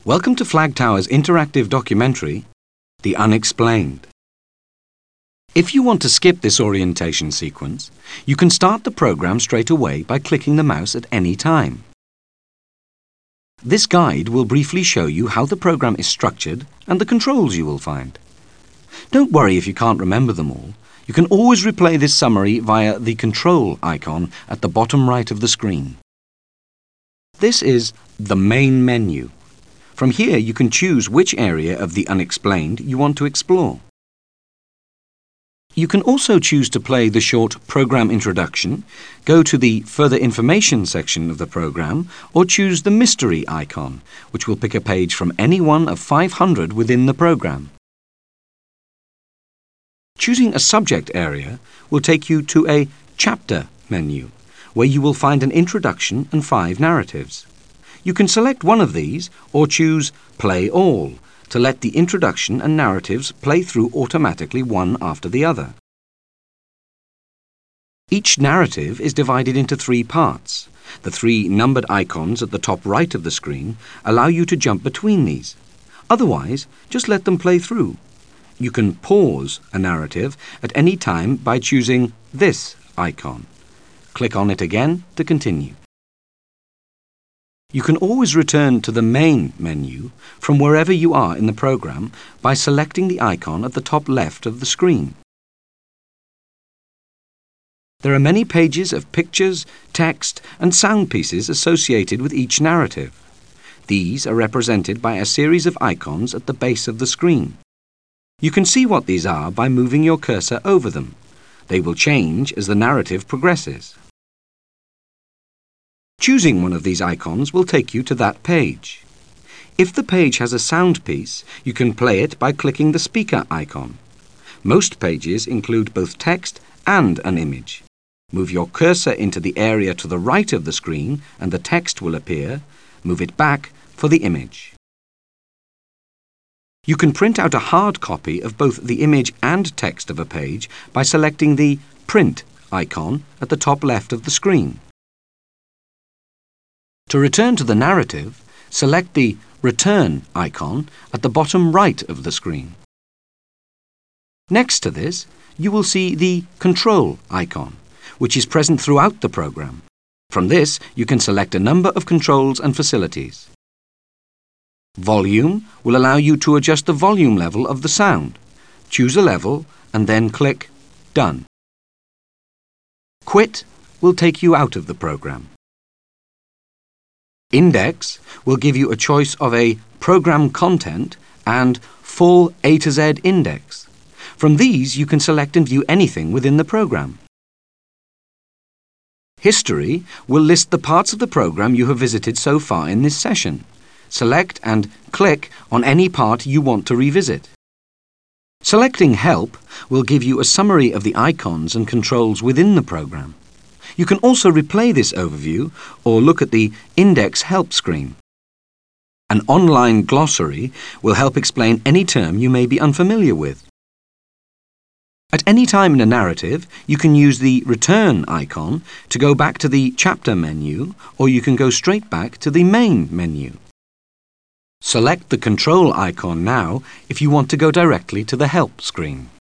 Welcome to Flag Tower's interactive documentary, The Unexplained. If you want to skip this orientation sequence, you can start the program straight away by clicking the mouse at any time. This guide will briefly show you how the program is structured and the controls you will find. Don't worry if you can't remember them all. You can always replay this summary via the control icon at the bottom right of the screen. This is the main menu. From here, you can choose which area of the unexplained you want to explore. You can also choose to play the short Program Introduction, go to the Further Information section of the program, or choose the Mystery icon, which will pick a page from any one of 500 within the program. Choosing a subject area will take you to a Chapter menu, where you will find an introduction and 5 narratives. You can select one of these or choose Play All to let the introduction and narratives play through automatically one after the other. Each narrative is divided into 3 parts. The 3 numbered icons at the top right of the screen allow you to jump between these. Otherwise, just let them play through. You can pause a narrative at any time by choosing this icon. Click on it again to continue. You can always return to the main menu from wherever you are in the program by selecting the icon at the top left of the screen. There are many pages of pictures, text and sound pieces associated with each narrative. These are represented by a series of icons at the base of the screen. You can see what these are by moving your cursor over them. They will change as the narrative progresses. Choosing one of these icons will take you to that page. If the page has a sound piece, you can play it by clicking the speaker icon. Most pages include both text and an image. Move your cursor into the area to the right of the screen and the text will appear. Move it back for the image. You can print out a hard copy of both the image and text of a page by selecting the Print icon at the top left of the screen. To return to the narrative, select the Return icon at the bottom right of the screen. Next to this, you will see the Control icon, which is present throughout the program. From this, you can select a number of controls and facilities. Volume will allow you to adjust the volume level of the sound. Choose a level and then click Done. Quit will take you out of the program. Index will give you a choice of a program content and full A to Z index. From these, you can select and view anything within the program. History will list the parts of the program you have visited so far in this session. Select and click on any part you want to revisit. Selecting Help will give you a summary of the icons and controls within the program. You can also replay this overview or look at the Index Help screen. An online glossary will help explain any term you may be unfamiliar with. At any time in a narrative, you can use the Return icon to go back to the Chapter menu, or you can go straight back to the Main menu. Select the Control icon now if you want to go directly to the Help screen.